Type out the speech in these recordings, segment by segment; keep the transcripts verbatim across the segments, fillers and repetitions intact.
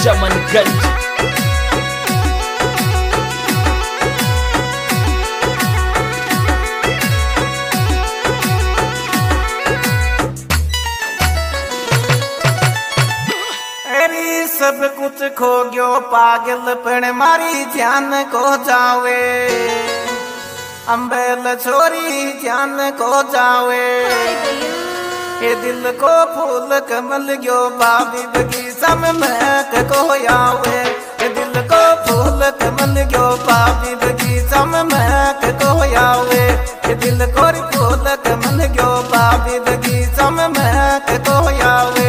चमनगंज। सब कुछ खो गयो पागल पण मारी जान को जावे, अम्बेल छोरी जान को जावे। ये दिल को फूल कमल गयो बाबी बगीचा में महक को आवे। ये दिल को फूल कमल गयो बाबी बगीचा में महक को आवे। ये दिल को फूल कमल गयो बाबी बगीचा में महक को आवे।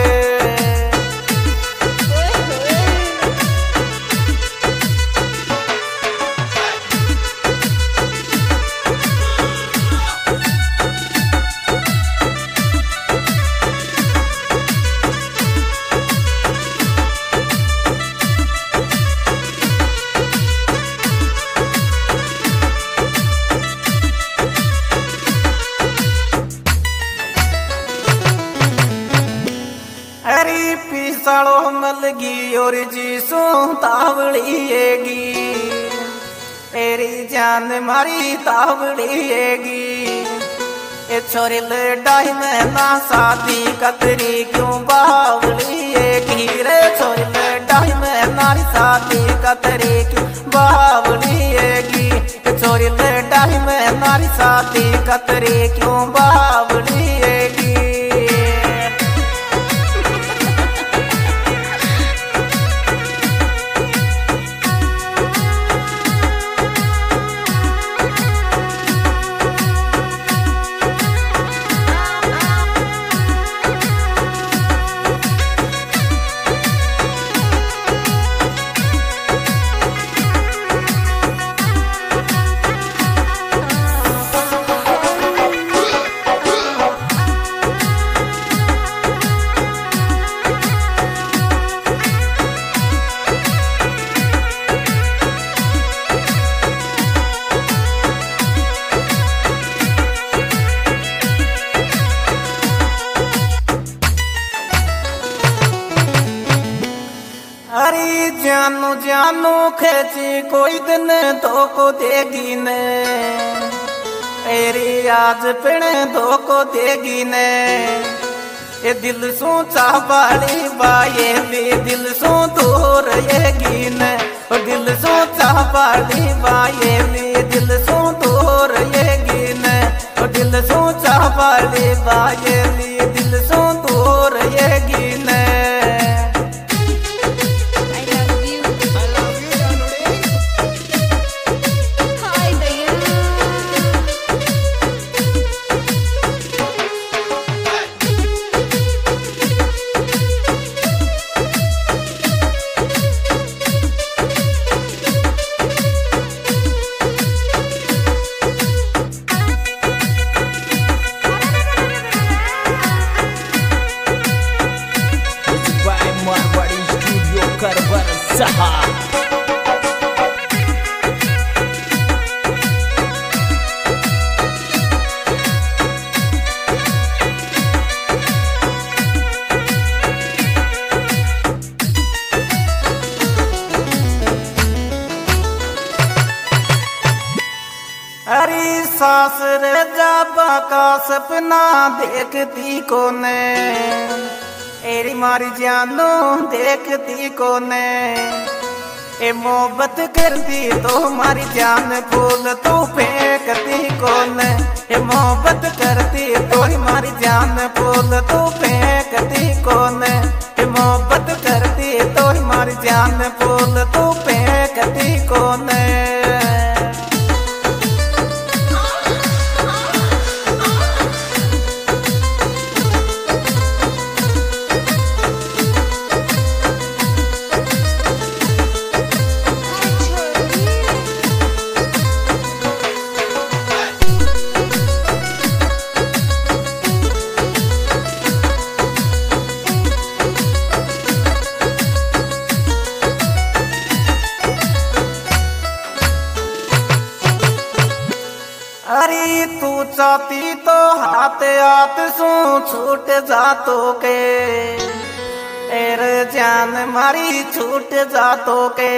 हरी पिसाड़ो मलगी और जी सो तावड़ीएगी, तेरी जान मारी तावड़ीएगी। ये छोरी लड़ाई में ना शादी कतरी क्यों बावड़ीएगी रे। छोरी लड़ाई में नारी शादी कतरी क्यों बावड़ीएगी। ये छोरी लड़ाई में नारी शादी कतरी क्यों बावड़ीएगी। अरे जानू जानू खेची कोई दिन तो को देगी ने, तेरी आज पिणे तो को देगी ने। ये दिल सू चाहवाली बाये भी दिल सू दूर येगी ने। और दिल सू चाहवाली बाये भी दिल सू दूर येगी ने। और दिल सू चाहवाली बाये भी दिल सू दूर येगी ने। हरी सास रे जाबा का सपना देखती कोने, एरी मारी जानो देखती कोने। ए मोहब्बत करती तो मारी जान फूल तो फेंकती कोने। ए मोहब्बत करती तो मारी जान फूल तो फेंकती कोने। ए मोहब्बत करती तो मारी जान फूल तो फेंकती कोने। अरे तू चाहती तो हाथ हाथ सू छूट जातो के, एर जान मारी छूट जातो के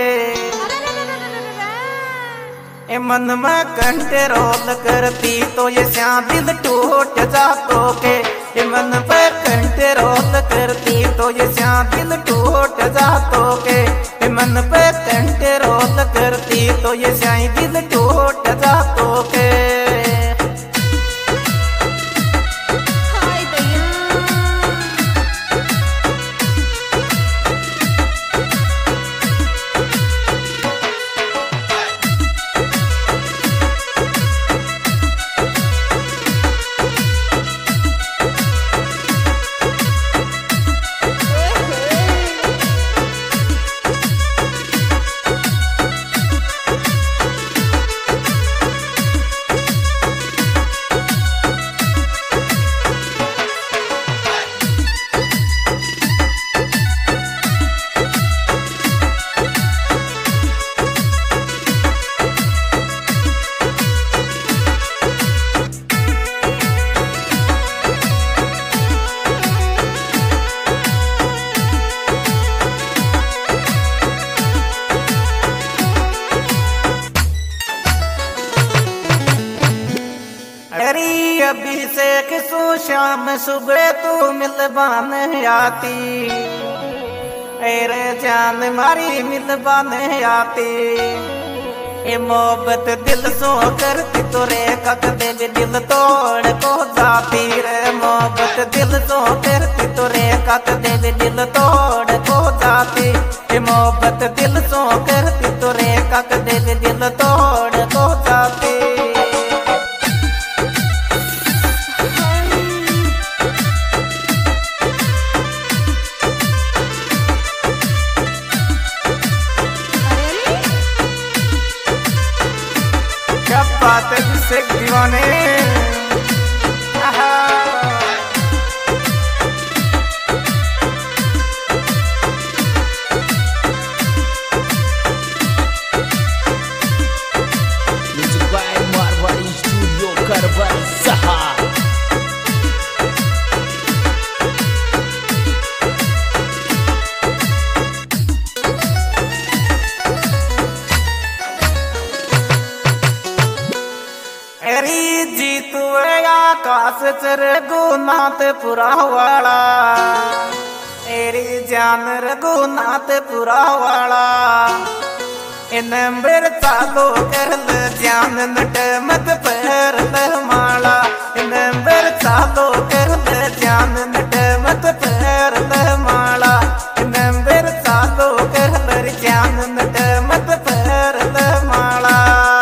ए मन में कंट्रोल करती तो ये श्या दिल टूट जातो के ए मन पे कंट्रोल करती तो ये श्या दिल टूट जातो के ए मन पे कंट्रोल करती तो ये श्या दिल टूट जातो के अभिषेक सु श्याम सुबह तू मिलबान आती अरे जान मारी मिलबान आती ए मोहब्बत दिल सो करती तो रे कक दे दिल तोड़ को जाती रे मोहब्बत दिल सो करती तो रे कक दे दिल तोड़ को जाती ए मोहब्बत दिल सो करती तो रे कक दे दिल तोड़ को जाती बात से दीवाने मारवाड़ी स्टूडियो करबन सहा जीतू आकाश चर रघुनाथ पुरा वाला एरी जान रघुनाथ पुरा वाला नंबर चालो कर ल जान नट मत पैर माला नंबर चालो कर ल जान नट मत पैर माला नंबर चालो कर ल जान नट मत पैर माला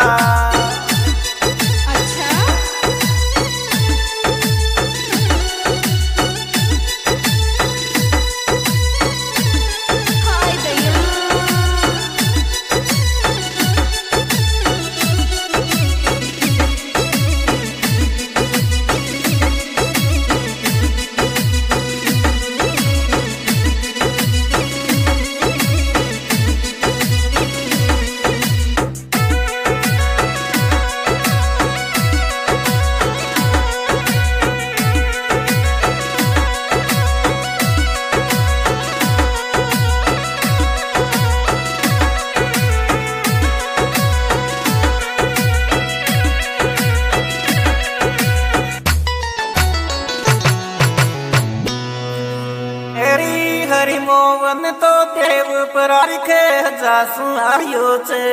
हरि मोहन तो देव परारिखे जासू आयो छे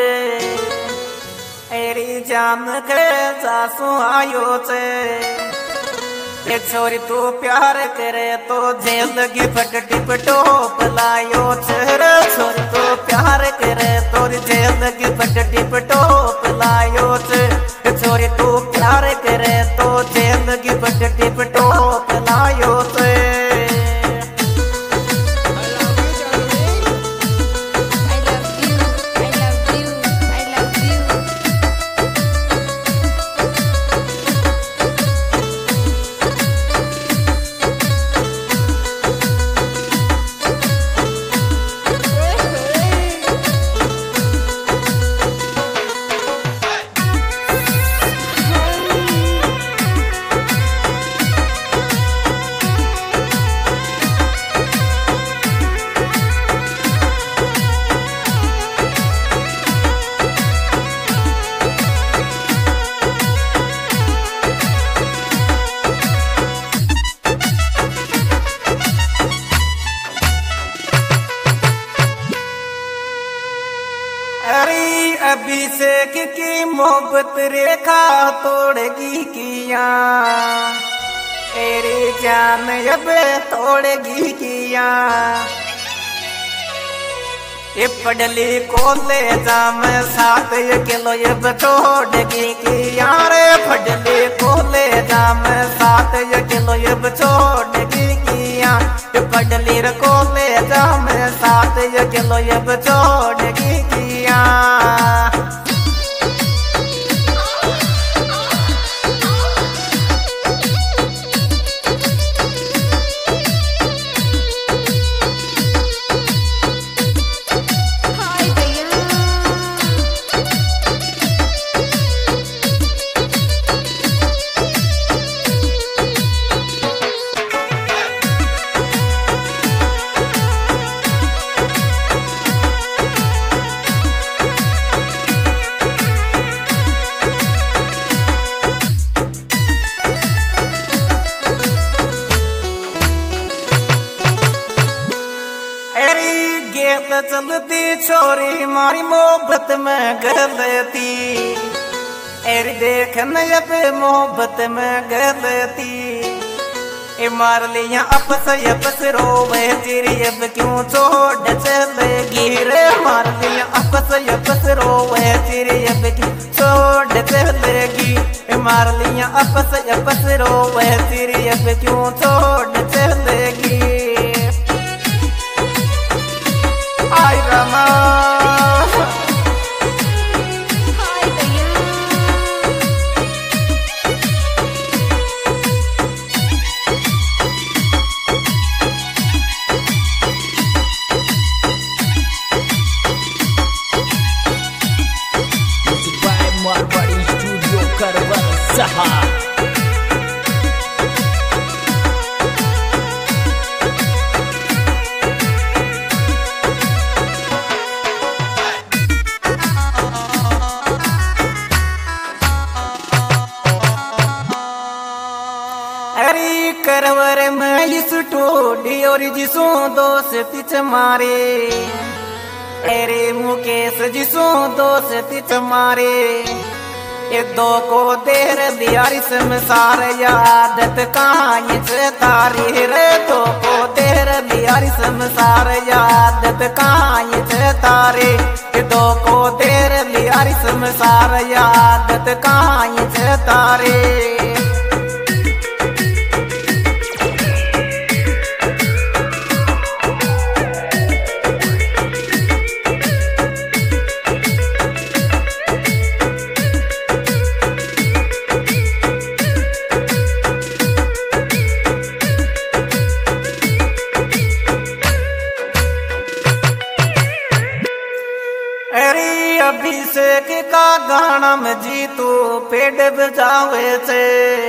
एरी जान के जासू आयो छे एक छोरी तू प्यार करे तो जेल लगी फट टिप टोप लायो छे रे छोरी तू प्यार करे तो जेल लगी फट टिप टोप लायो छे छोरी तू प्यार करे तो जेल लगी फट टिप टोप लायो छे अभिषेक की मोहब्बत रेखा तोड़गी किया, तेरी जान अब तोड़गी किया। ये पढ़ली कॉलेज में साथ किलो अब छोड़गी किया रे, पढ़ली कॉलेज में साथ किलो अब छोड़गी किया। ये पढ़ली कॉलेज में साथ किलो अब छोड़गी किया। चलती छोरी मारी मोहब्बत में गलती, एरी देखने अब मोहब्बत में गलती। ए मार लिया आपस आपस रोवे चिरी अब क्यों छोड़ चलेगी रे, मार लिया आपस आपस रोवे चिरी अब क्यों छोड़ चलेगी। ए मार लिया आपस आपस रोवे चिरी अब क्यों छोड़ चलेगी। आई Rama by Marwari Studio Karwar Saha। Karwar में इस टोली और जिसों दोस्ती चमारे, अरे मुकेश जिसों दोस्ती चमारे। ये दो को देर दियारी संसार यादत कहानी से तारी रे, दो को देर दियारी संसार यादत कहानी से तारे। ये दो को देर दियारी संसार यादत कहानी से तारे। अभिषेक का गाना में जीतू पेड़ बजावे से,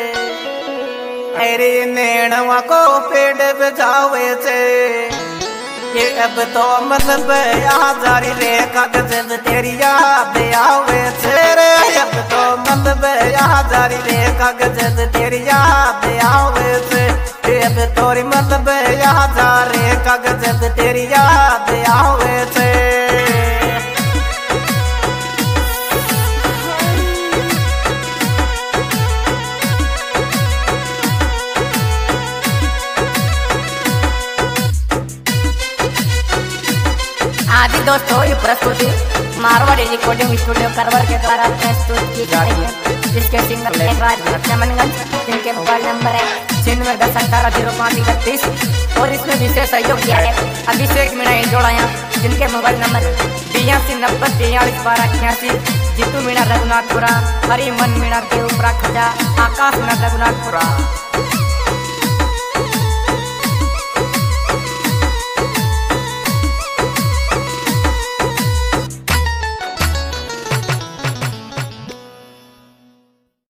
अरे नैनवा को पेड़ बजावे से। ये अब तो मतलब आजारी रे कागज तेरी याद आवे से रे, अब तो मतलब आजारी रे कागज तेरी याद आवे से। अब तोरी मतलब आजार रे कागज तेरी याद आवे से। आदि दोस्तों ये प्रस्तुति मारवाड़ी रिकॉर्डिंग स्टूडियो करवर के द्वारा प्रस्तुत की जा रही है, जिसके सिंगर राज रक्षामणगंज, जिनके मोबाइल नंबर है छियानवे दस अठारह जीरो पाँच इकतीस। और इसमें विशेष सहयोग किया है अभिषेक मीणा इंजोड़ाया, जिनके मोबाइल नंबर बयासी नब्बे तियालीस बारह अठासी। जीतू मीणा रघुनाथपुरा, हरिमन मीणा देवपुरा खजा, आकाश मीणा रघुनाथपुरा।